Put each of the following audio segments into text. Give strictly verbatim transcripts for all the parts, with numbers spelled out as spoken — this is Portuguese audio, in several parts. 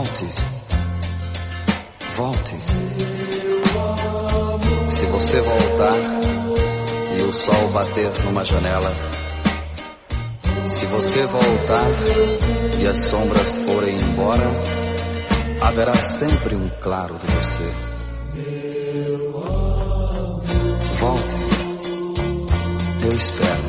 Volte, volte. Se você voltar e o sol bater numa janela, se você voltar e as sombras forem embora, haverá sempre um claro de você. Volte, eu espero.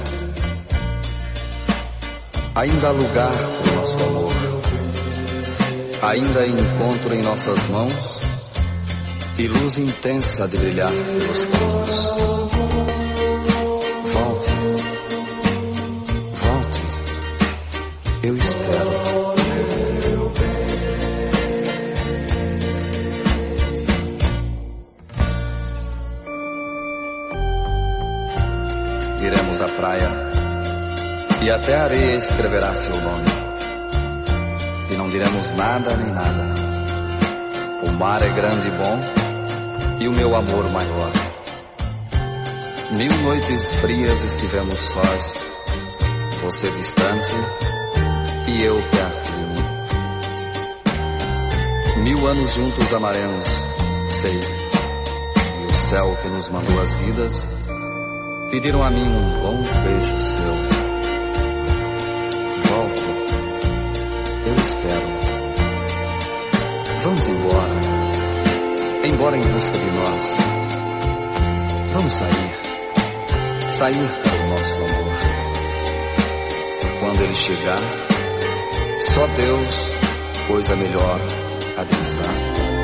Ainda há lugar para o nosso amor. Ainda encontro em nossas mãos e luz intensa de brilhar pelos caminhos. Volte, volte, eu espero. Iremos à praia e até a areia escreverá seu nome. E não diremos nada nem nada. O mar é grande e bom e o meu amor maior. Mil noites frias estivemos sós, você distante e eu perto de mim. Mil anos juntos amaremos, sei. E o céu que nos mandou as vidas pediram a mim um bom beijo seu. Volte, eu espero. Vamos embora, embora em busca de nós. Vamos sair, sair para o nosso amor. E quando ele chegar, só Deus, coisa melhor, a de nos dar.